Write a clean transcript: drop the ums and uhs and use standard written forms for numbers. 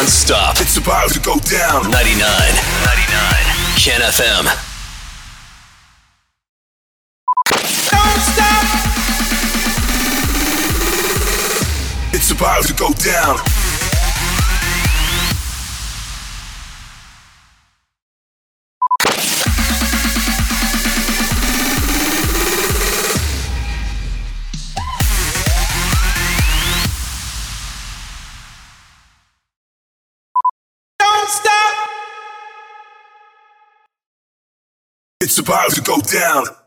non-stop. It's about to go down. 99. Ken FM. Don't stop. It's about to go down. Don't stop. It's about to go down.